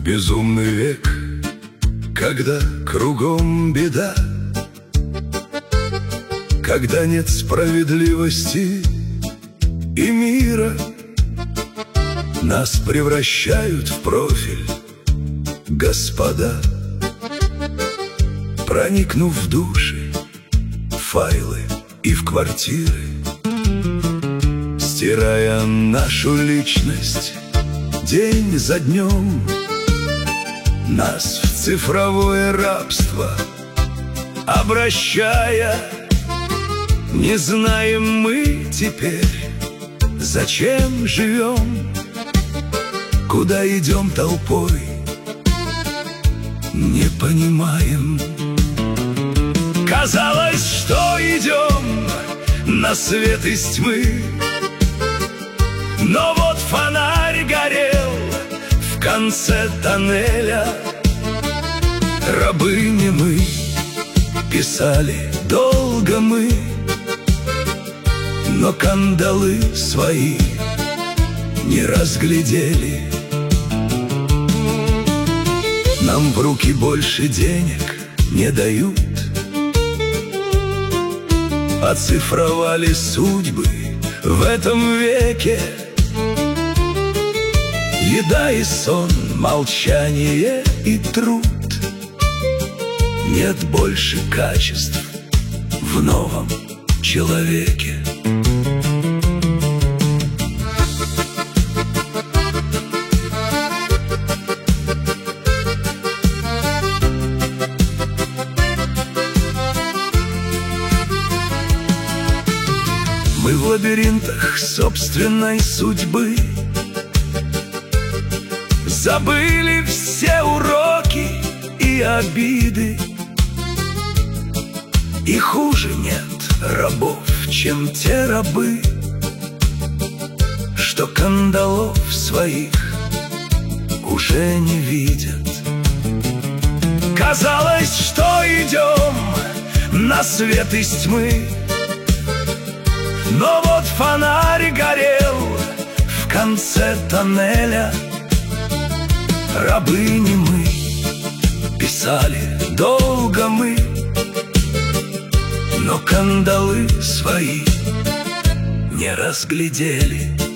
Безумный век, когда кругом беда, когда нет справедливости и мира, нас превращают в профиль господа, проникнув в души, в файлы и в квартиры, стирая нашу личность день за днем, нас в цифровое рабство обращая. Не знаем мы теперь, зачем живем, куда идем толпой, не понимаем. Казалось, что идем на свет из тьмы, но вот фонарь горел в конце тоннеля. Рабыни мы, писали долго мы, но кандалы свои не разглядели. Нам в руки больше денег не дают, оцифровали судьбы в этом веке. Еда и сон, молчание и труд. Нет больше качеств в новом человеке. Мы в лабиринтах собственной судьбы, забыли все уроки и обиды. И хуже нет рабов, чем те рабы, что кандалов своих уже не видят. Казалось, что идем на свет из тьмы, но вот фонарь горел в конце тоннеля. Рабыни мы, писали долго мы, но кандалы свои не разглядели.